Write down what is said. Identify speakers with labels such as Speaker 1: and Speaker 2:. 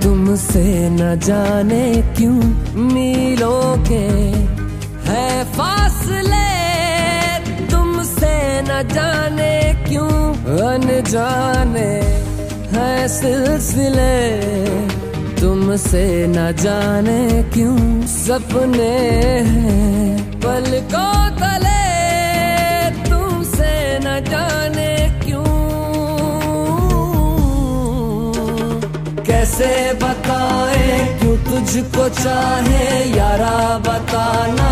Speaker 1: तुमसे न जाने क्यों मीलों के है फासले, तुमसे न जाने क्यों अनजाने है सिलसिले, तुमसे न जाने क्यों सपने हैं पलकों तले, तुमसे न जाने क्यों। कैसे बताएं क्यों तुझको चाहे यारा बताना